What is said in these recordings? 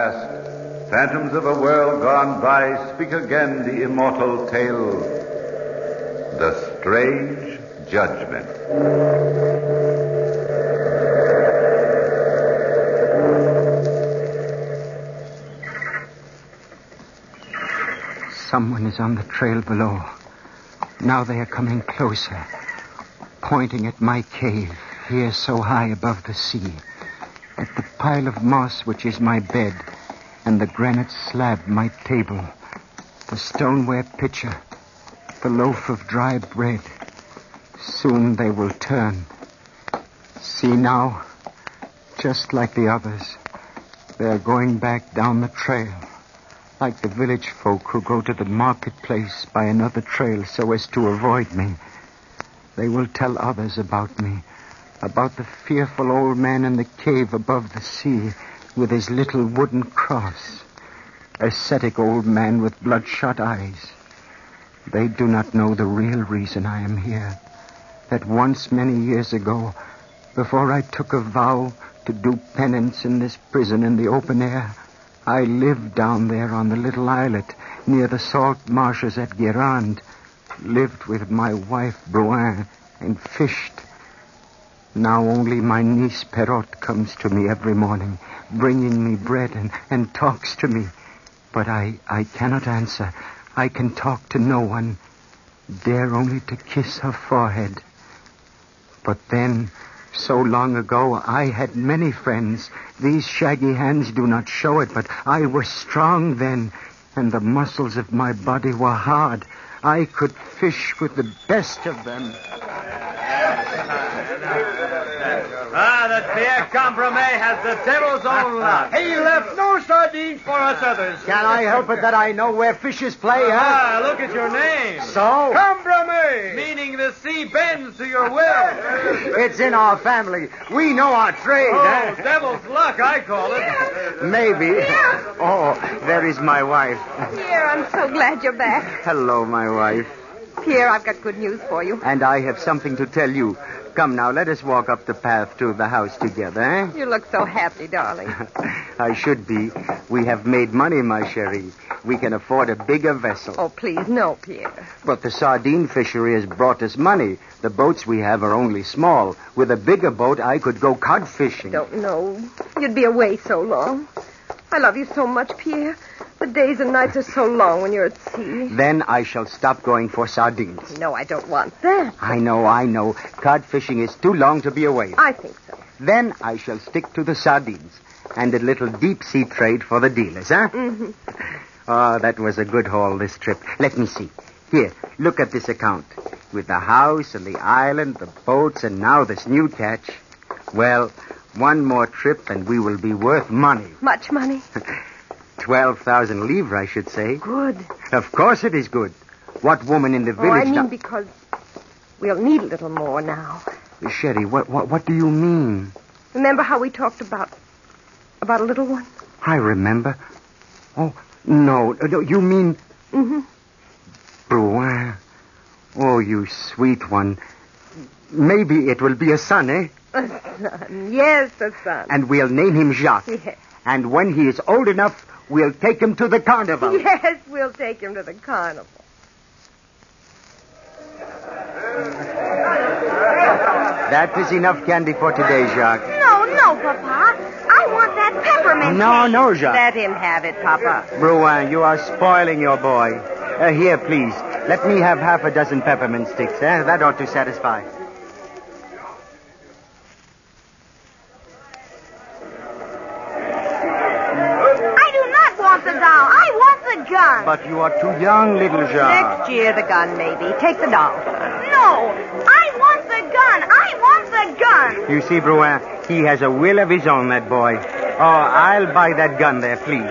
past, phantoms of a world gone by, speak again the immortal tale, The Strange Judgment. Someone is on the trail below. Now they are coming closer, pointing at my cave, here so high above the sea, at the pile of moss which is my bed, and the granite slab my table, the stoneware pitcher, the loaf of dry bread. Soon they will turn. See now, just like the others, they are going back down the trail, like the village folk who go to the marketplace by another trail so as to avoid me. They will tell others about me, about the fearful old man in the cave above the sea with his little wooden cross, ascetic old man with bloodshot eyes. They do not know the real reason I am here, that once many years ago, before I took a vow to do penance in this prison in the open air, I lived down there on the little islet near the salt marshes at Guérande, lived with my wife Bruin and fished. Now only my niece Perrotte comes to me every morning, bringing me bread and talks to me. But I cannot answer. I can talk to no one, dare only to kiss her forehead. But then, so long ago, I had many friends. These shaggy hands do not show it, but I was strong then, and the muscles of my body were hard. I could fish with the best of them. That Pierre Compromet has the devil's own luck. He left no sardines for us others. Can I help it that I know where fishes play, huh? Look at your name. So? Compromet! Meaning the sea bends to your will. It's in our family. We know our trade, huh? Devil's luck, I call it. Maybe. Oh, there is my wife. Pierre, I'm so glad you're back. Hello, my wife. Pierre, I've got good news for you. And I have something to tell you. Come now, let us walk up the path to the house together, eh? You look so happy, darling. I should be. We have made money, my cherie. We can afford a bigger vessel. Oh, please, no, Pierre. But the sardine fishery has brought us money. The boats we have are only small. With a bigger boat, I could go cod fishing. Don't know. You'd be away so long. I love you so much, Pierre. The days and nights are so long when you're at sea. Then I shall stop going for sardines. No, I don't want that. I know. Cod fishing is too long to be away. I think so. Then I shall stick to the sardines and a little deep-sea trade for the dealers, huh? Mm-hmm. Oh, that was a good haul this trip. Let me see. Here, look at this account. With the house and the island, the boats, and now this new catch. Well, one more trip and we will be worth money. Much money? 12,000 livres, I should say. Good. Of course it is good. What woman in the village... I mean because we'll need a little more now. Sherry, what do you mean? Remember how we talked about a little one? I remember. Oh, no, you mean... Mm-hmm. Bruin. Oh, you sweet one. Maybe it will be a son, eh? A son. Yes, a son. And we'll name him Jacques. Yes. And when he is old enough, we'll take him to the carnival. Yes, we'll take him to the carnival. That is enough candy for today, Jacques. No, Papa. I want that peppermint cake. No, Jacques. Let him have it, Papa. Bruin, you are spoiling your boy. Here, please. Let me have half a dozen peppermint sticks. That ought to satisfy. I do not want the doll. I want the gun. But you are too young, little Jacques. Next year, the gun, maybe. Take the doll. No, I want the gun. I want the gun. You see, Bruin, he has a will of his own, that boy. Oh, I'll buy that gun there, please.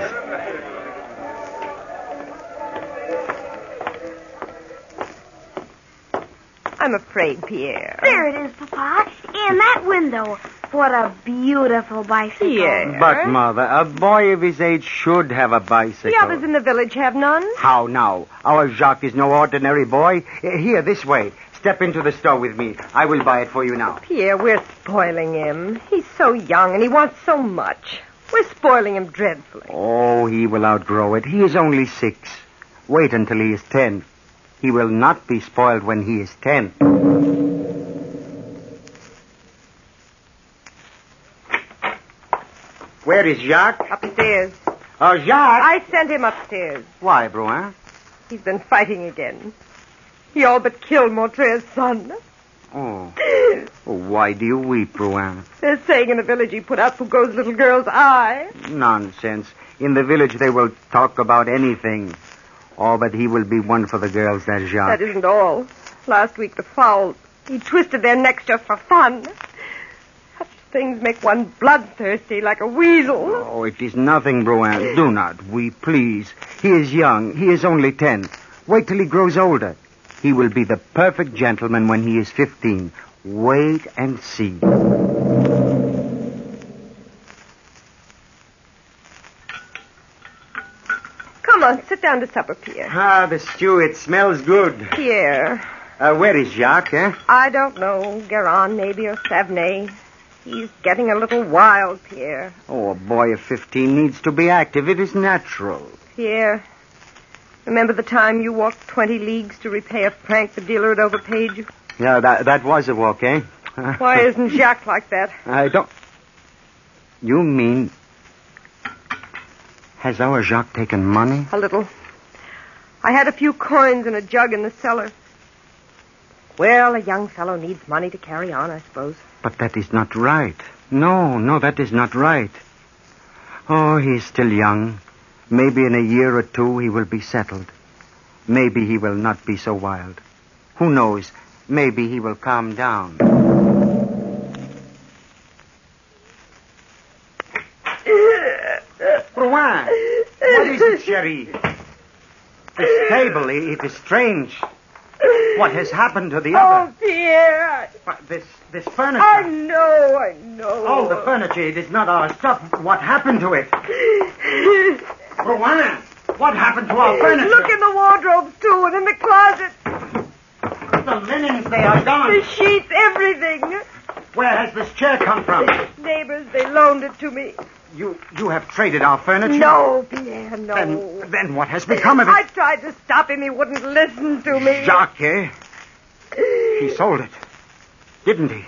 I'm afraid, Pierre. There it is, Papa. In that window. What a beautiful bicycle. Pierre. But, Mother, a boy of his age should have a bicycle. The others in the village have none. How now? Our Jacques is no ordinary boy. Here, this way. Step into the store with me. I will buy it for you now. Pierre, we're spoiling him. He's so young and he wants so much. We're spoiling him dreadfully. Oh, he will outgrow it. He is only 6. Wait until he is 10. He will not be spoiled when he is 10. Where is Jacques? Upstairs. Oh, Jacques! I sent him upstairs. Why, Bruin? He's been fighting again. He all but killed Montre's son. Oh. Why do you weep, Bruin? They're saying in the village he put out Foucault's little girl's eye. Nonsense. In the village they will talk about anything. Oh, but he will be one for the girls, that Jacques. That isn't all. Last week the Fowls, he twisted their necks just for fun. Such things make one bloodthirsty like a weasel. Oh, it is nothing, Bruin. Do not weep, please. He is young. He is only 10. Wait till he grows older. He will be the perfect gentleman when he is 15. Wait and see. Come on, sit down to supper, Pierre. Ah, the stew, it smells good. Pierre. Where is Jacques, eh? I don't know. Guérin, maybe, or Savenay. He's getting a little wild, Pierre. Oh, a boy of 15 needs to be active. It is natural. Pierre, remember the time you walked 20 leagues to repay a franc the dealer had overpaid you? Yeah, that was a walk, eh? Why isn't Jacques like that? I don't... You mean... Has our Jacques taken money? A little. I had a few coins and a jug in the cellar. Well, a young fellow needs money to carry on, I suppose. But that is not right. No, that is not right. Oh, he is still young. Maybe in a year or 2 he will be settled. Maybe he will not be so wild. Who knows? Maybe he will calm down. Bruin, what is it, Cherie? This table, it is strange. What has happened to the other? Oh, Pierre! This furniture. I know. Oh, the furniture, it is not our stuff. What happened to it? Bruin, what happened to our furniture? Look in the wardrobes, too, and in the closet. The linens, they are gone. The sheets, everything. Where has this chair come from? Neighbors, they loaned it to me. You have traded our furniture? No, Pierre, no. Then what has become of it? I tried to stop him. He wouldn't listen to me. Jacques, eh? He sold it. Didn't he?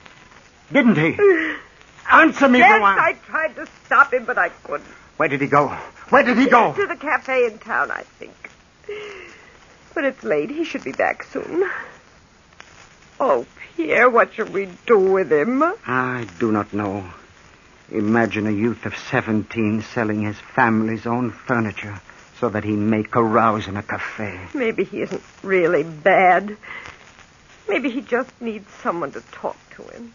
Answer me, Yes, Bruin. I tried to stop him, but I couldn't. Where did he go? To the cafe in town, I think. But it's late. He should be back soon. Oh, Pierre, what shall we do with him? I do not know. Imagine a youth of 17 selling his family's own furniture so that he may carouse in a cafe. Maybe he isn't really bad. Maybe he just needs someone to talk to him.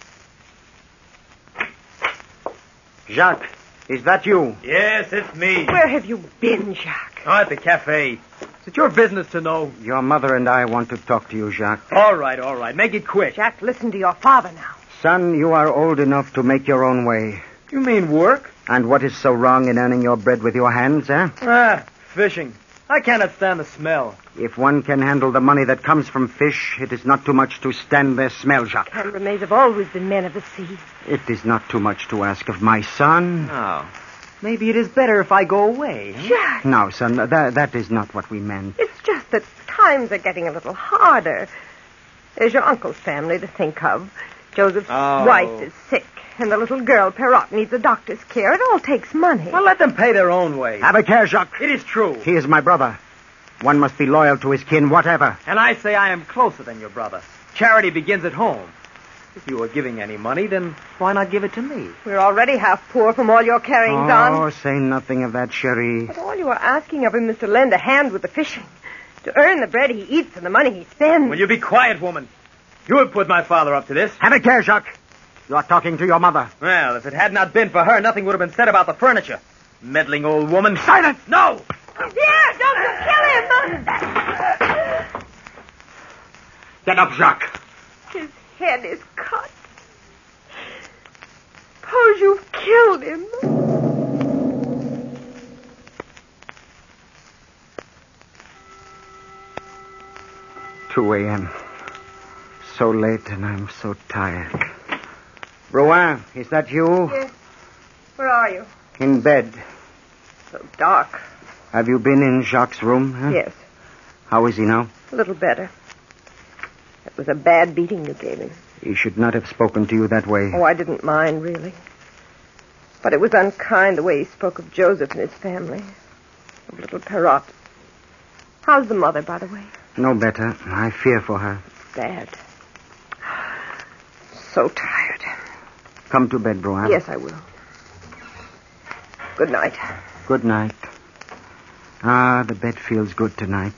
Jacques, is that you? Yes, it's me. Where have you been, Jacques? Oh, at the cafe. Is it your business to know? Your mother and I want to talk to you, Jacques. All right. Make it quick. Jacques, listen to your father now. Son, you are old enough to make your own way. You mean work? And what is so wrong in earning your bread with your hands, eh? Fishing. I cannot stand the smell. If one can handle the money that comes from fish, it is not too much to stand their smell, Jacques. Cambramays have always been men of the sea. It is not too much to ask of my son. Oh. Maybe it is better if I go away. Jacques, No, son, that is not what we meant. it's just that times are getting a little harder. There's your uncle's family to think of. Joseph's wife is sick, and the little girl, Perrot, needs a doctor's care. It all takes money. Well, let them pay their own way. Have a care, Jacques. It is true. He is my brother. One must be loyal to his kin, whatever. And I say I am closer than your brother. Charity begins at home. If you are giving any money, then why not give it to me? We're already half poor from all your carryings on. Oh, say nothing of that, Cherie. But all you are asking of him is to lend a hand with the fishing, to earn the bread he eats and the money he spends. Will you be quiet, woman? You have put my father up to this. Have a care, Jacques. You are talking to your mother. Well, if it had not been for her, nothing would have been said about the furniture. Meddling old woman. Silence! No! Pierre, don't you kill him! Get up, Jacques. His head is cut. Suppose you've killed him. 2 a.m. So late and I'm so tired. Bruin, is that you? Yes. Where are are you? In bed. So dark. Have you been in Jacques' room? Huh? Yes, How is he now? a little better. It was a bad beating you gave him. He should not have spoken to you that way. Oh, I didn't mind, really. But it was unkind the way he spoke of Joseph and his family. Of little Perrot. How's the mother, by the way? No better. I fear for her. Bad. So tired. Come to bed, Bruin. Yes, I will. Good night. Good night. Ah, the bed feels good tonight.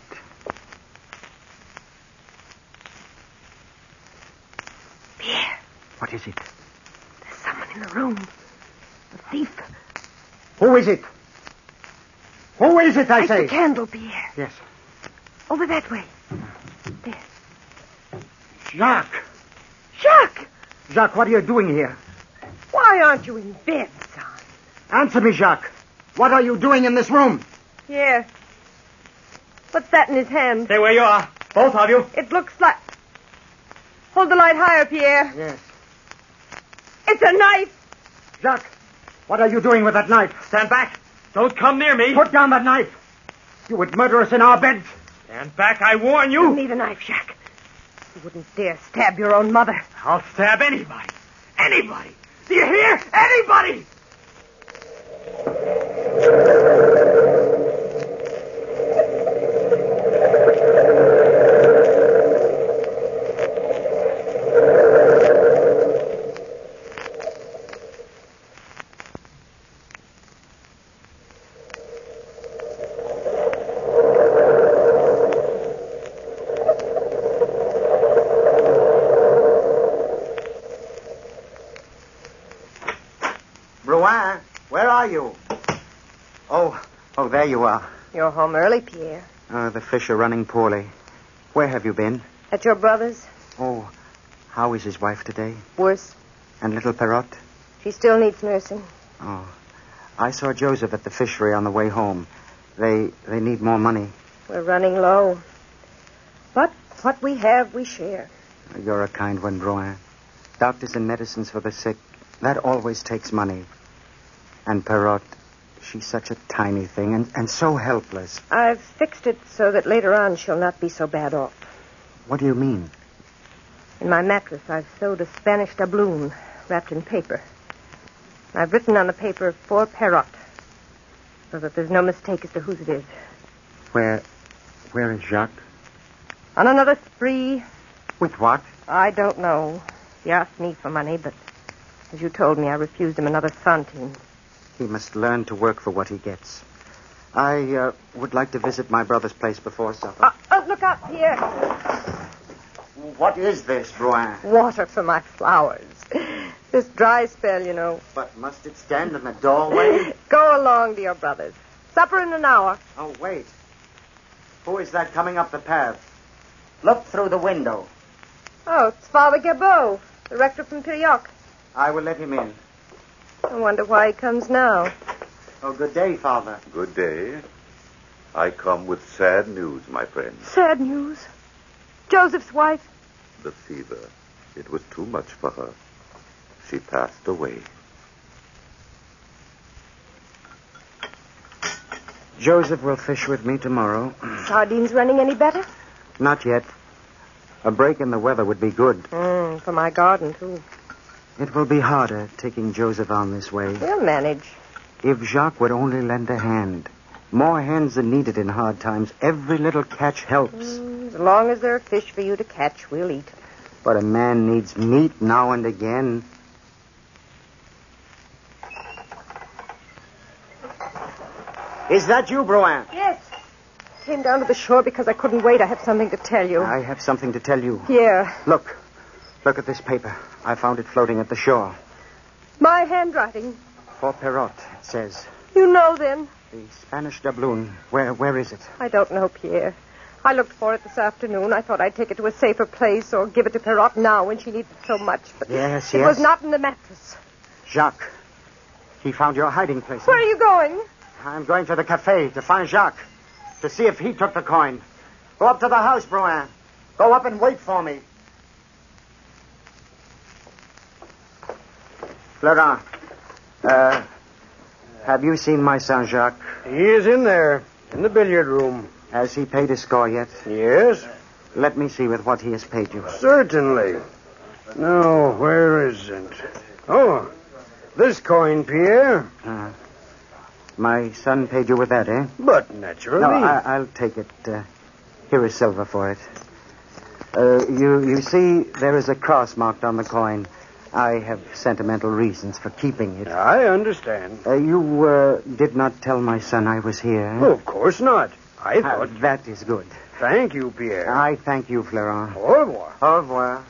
Pierre, What is it? there's someone in the room. A thief. Who is it? Who is it, I Light say? the candle, Pierre. Yes. Over that way. There. Jacques! Jacques! Jacques, what are you doing here? Why aren't you in bed, son? Answer me, Jacques. What are you doing in this room? Here. What's that in his hand? Stay where you are. Both of you. It looks like... Hold the light higher, Pierre. Yes. It's a knife. Jacques, what are you doing with that knife? Stand back. Don't come near me. Put down that knife. You would murder us in our beds. Stand back, I warn You you. need a knife, Jacques. You wouldn't dare stab your own mother. I'll stab anybody. Anybody. Do you hear? Anybody! Bruin, where are you? Oh, there you are. You're home early, Pierre. The fish are running poorly. Where have you been? At your brother's? Oh, how is his wife today? Worse. And little Perrot? She still needs nursing. Oh, I saw Joseph at the fishery on the way home. They need more money. We're running low. But what we have, we share. You're a kind one, Bruin. Doctors and medicines for the sick, that always takes money. And Perrot, she's such a tiny thing and so helpless. I've fixed it so that later on she'll not be so bad off. What do you mean? In my mattress, I've sewed a Spanish doubloon wrapped in paper. I've written on the paper for Perrot, so that there's no mistake as to whose it is. Where is Jacques? On another spree, With what? I don't know. He asked me for money, but as you told me, I refused him another centime. He must learn to work for what he gets. I would like to visit my brother's place before supper. Look out, Pierre. What is this, Bruin? Water for my flowers. This dry spell, you know. But must it stand in the doorway? Go along to your brother's. Supper in an hour. Oh, wait. Who is that coming up the path? Look through the window. Oh, it's Father Gabot, the rector from Pirioc. I will let him in. I wonder why he comes now. Oh, good day, Father. Good day. I come with sad news, my friend. Sad news. Joseph's wife. The fever. It was too much for her. She passed away. Joseph will fish with me tomorrow. Sardines running any better? Not yet. A break in the weather would be good. For my garden, too. It will be harder taking Joseph on this way. We'll manage. If Jacques would only lend a hand. More hands are needed in hard times. Every little catch helps. As long as there are fish for you to catch, we'll eat. But a man needs meat now and again. Is that you, Bruin? Yes. Came down to the shore because I couldn't wait. I have something to tell you. I have something to tell you. Here. Look at this paper. I found it floating at the shore. My handwriting. For Perrot, it says. You know, then. The Spanish doubloon. Where is it? I don't know, Pierre. I looked for it this afternoon. I thought I'd take it to a safer place or give it to Perrot now when she needs it so much. But Yes. it was not in the mattress. Jacques. He found your hiding place. Where are you going? I'm going to the cafe to find Jacques. To see if he took the coin. Go up to the house, Bruin. Go up and wait for me. Florent. Have you seen my son, Jacques? He is in there, in the billiard room. Has he paid his score yet? Yes? Let me see with what he has paid you. Certainly. No, where is it? Oh, this coin, Pierre. My son paid you with that, eh? But naturally. No, I'll take it. Here is silver for it. You see, there is a cross marked on the coin. I have sentimental reasons for keeping it. I understand. You did not tell my son I was here. Oh, of course not. I thought... That is good. Thank you, Pierre. I thank you, Florent. Au revoir. Au revoir.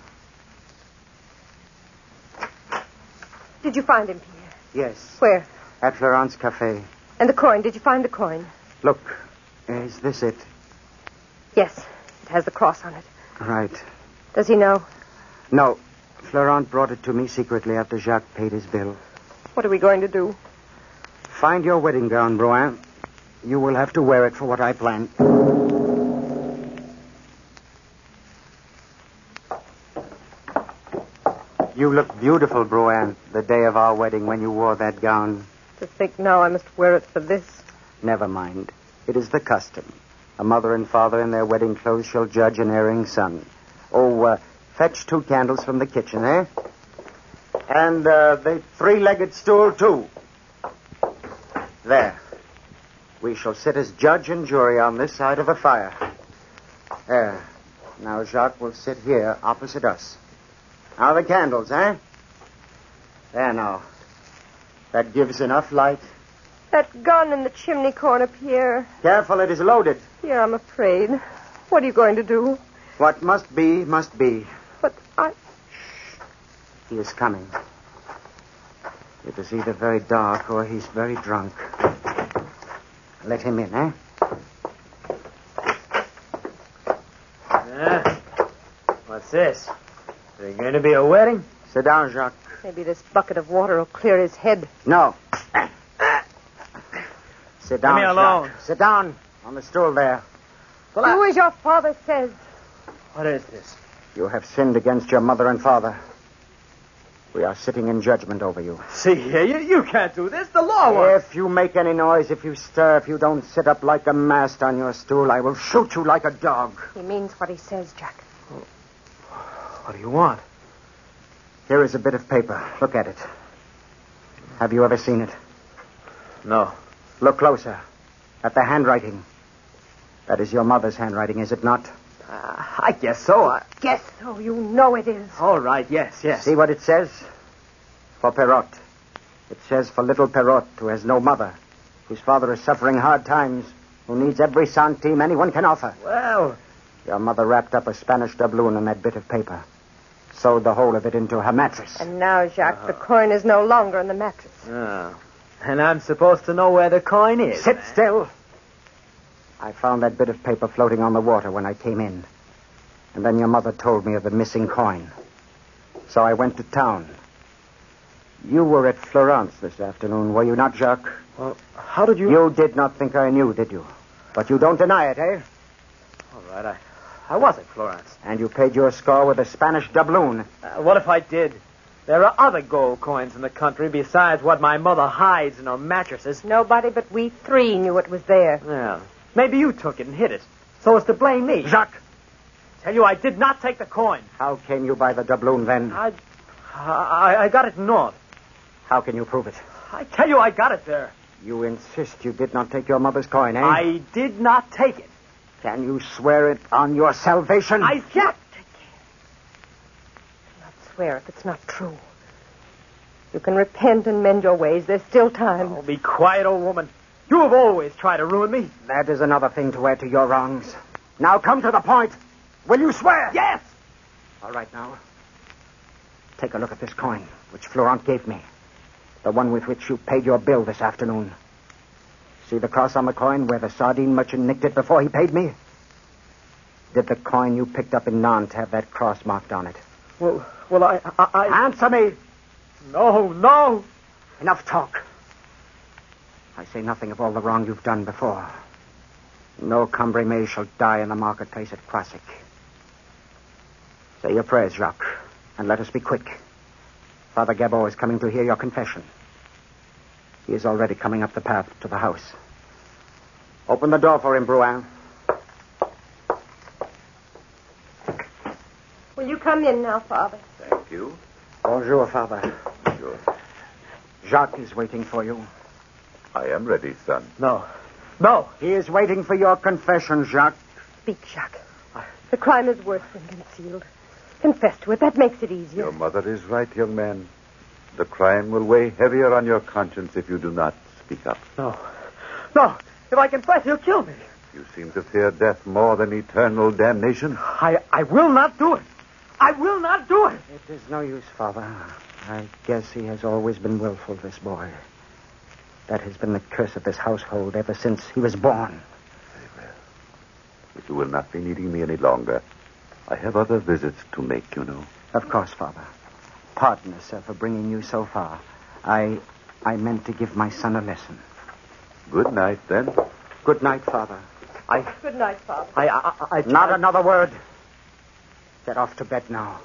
Did you find him, Pierre? Yes. Where? At Florent's cafe. And the coin. Did you find the coin? Look, is this it? Yes. It has the cross on it. Right. Does he know? No. Florent brought it to me secretly after Jacques paid his bill. What are we going to do? Find your wedding gown, Brouin. You will have to wear it for what I plan. You look beautiful, Brouin, the day of our wedding when you wore that gown. To think now I must wear it for this. Never mind. It is the custom. A mother and father in their wedding clothes shall judge an erring son. Fetch 2 candles from the kitchen, eh? And the 3-legged stool, too. There. We shall sit as judge and jury on this side of the fire. There. Now Jacques will sit here opposite us. Now the candles, eh? There now. That gives enough light. That gun in the chimney corner, Pierre. Careful, it is loaded. Pierre, I'm afraid. What are you going to do? What must be, must be. But He is coming. It is either very dark or he's very drunk. Let him in, eh? What's this? Is there going to be a wedding? Sit down, Jacques. Maybe this bucket of water will clear his head. No. Sit down, Leave me alone. Jacques. Sit down on the stool there. Do as your father says. What is this? You have sinned against your mother and father. We are sitting in judgment over you. See here, you can't do this. The law won't. If you make any noise, if you stir, if you don't sit up like a mast on your stool, I will shoot you like a dog. He means what he says, Jack. What do you want? Here is a bit of paper. Look at it. Have you ever seen it? No. Look closer. At the handwriting. That is your mother's handwriting, is it not? I guess so. Guess so. You know it is. All right, yes. See what it says? For Perrot. It says for little Perrot, who has no mother, whose father is suffering hard times, who needs every centime anyone can offer. Well... Your mother wrapped up a Spanish doubloon in that bit of paper. Sewed the whole of it into her mattress. And now, Jacques, the coin is no longer in the mattress. Oh. And I'm supposed to know where the coin is. Sit still. I found that bit of paper floating on the water when I came in. And then your mother told me of the missing coin. So I went to town. You were at Florence this afternoon, were you not, Jacques? Well, how did you... You did not think I knew, did you? But you don't deny it, eh? All right, I was at Florence. And you paid your score with a Spanish doubloon. What if I did? There are other gold coins in the country besides what my mother hides in her mattresses. Nobody but we 3 knew it was there. Yeah. Maybe you took it and hid it, so as to blame me. Jacques! Tell you I did not take the coin. How came you by the doubloon then? I got it north. How can you prove it? I tell you I got it there. You insist you did not take your mother's coin, eh? I did not take it. Can you swear it on your salvation? I can't. Not swear if it's not true. You can repent and mend your ways. There's still time. Oh, be quiet, old woman. You have always tried to ruin me. That is another thing to add to your wrongs. Now come to the point. Will you swear? Yes. All right, now. Take a look at this coin, which Florent gave me. The one with which you paid your bill this afternoon. See the cross on the coin where the sardine merchant nicked it before he paid me? Did the coin you picked up in Nantes have that cross marked on it? Well, I... Answer me! No. Enough talk. I say nothing of all the wrong you've done before. No Cambrémé shall die in the marketplace at Croisic. Say your prayers, Jacques, and let us be quick. Father Gabot is coming to hear your confession. He is already coming up the path to the house. Open the door for him, Bruin. Will you come in now, Father? Thank you. Bonjour, Father. Sure. Jacques is waiting for you. I am ready, son. No. He is waiting for your confession, Jacques. Speak, Jacques. The crime is worse than concealed. Confess to it. That makes it easier. Your mother is right, young man. The crime will weigh heavier on your conscience if you do not speak up. No. If I confess, he'll kill me. You seem to fear death more than eternal damnation. I will not do it. I will not do it. It is no use, Father. I guess he has always been willful, this boy. That has been the curse of this household ever since he was born. Very well. But you will not be needing me any longer. I have other visits to make, you know. Of course, Father. Pardon us, sir, for bringing you so far. I meant to give my son a lesson. Good night, then. Good night, Father. Good night, Father. Not another word. Get off to bed now.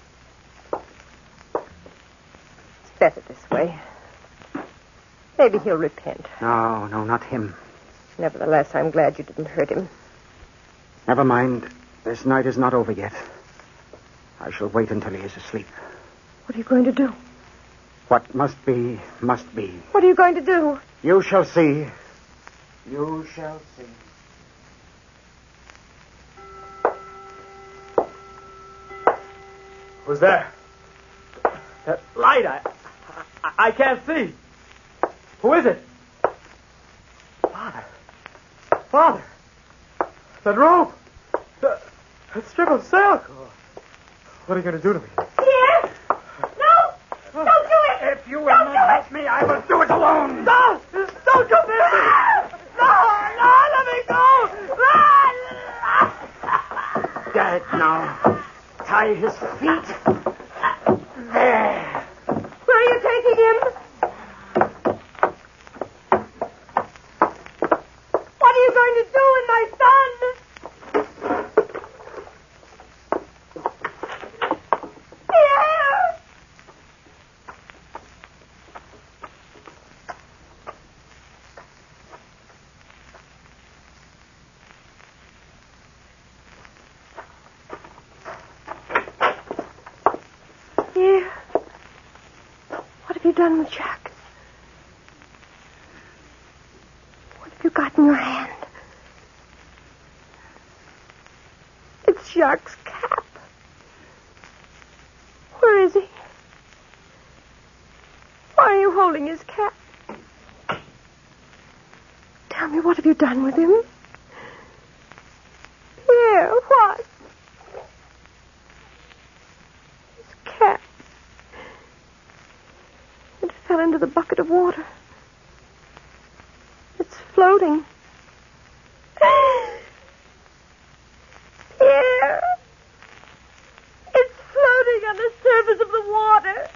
It's better this way. Maybe he'll repent. No, not him. Nevertheless, I'm glad you didn't hurt him. Never mind. This night is not over yet. I shall wait until he is asleep. What are you going to do? What must be, must be. What are you going to do? You shall see. You shall see. Who's there? That light, I can't see. Who is it? Father. That rope. That strip of silk. What are you going to do to me? Pierre! No! Don't do it! If you will not help me, I will do it alone. No! Don't come near me! No, let me go! Dead now. Tie his feet. There. Where are you taking him? What are you going to do with my son? Pierre! Pierre, what have you done with Jacques? What have you got in your hand? It's Jacques' cap. Where is he? Why are you holding his cap? Tell me, what have you done with him? Pierre, what? His cap. It fell into the bucket of water. It's floating. Pierre! It's floating on the surface of the water.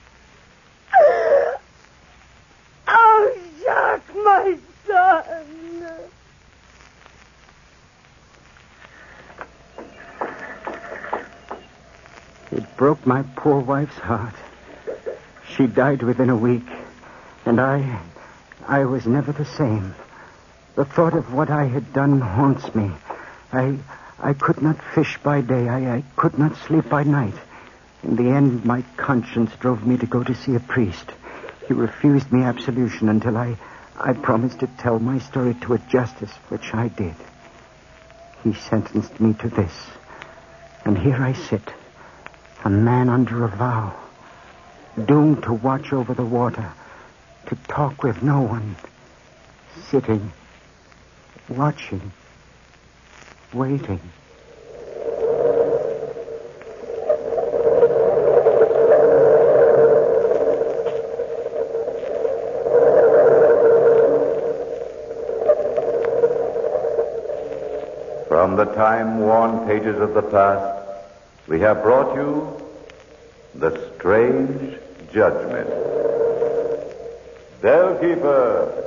Oh, Jacques, my son. It broke my poor wife's heart. She died within a week, and I was never the same. The thought of what I had done haunts me. I could not fish by day. I could not sleep by night. In the end, my conscience drove me to go to see a priest. He refused me absolution until I promised to tell my story to a justice, which I did. He sentenced me to this. And here I sit, a man under a vow, doomed to watch over the water, to talk with no one, sitting, watching, waiting. From the time-worn pages of the past, we have brought you The Strange Judgment. Bellkeeper,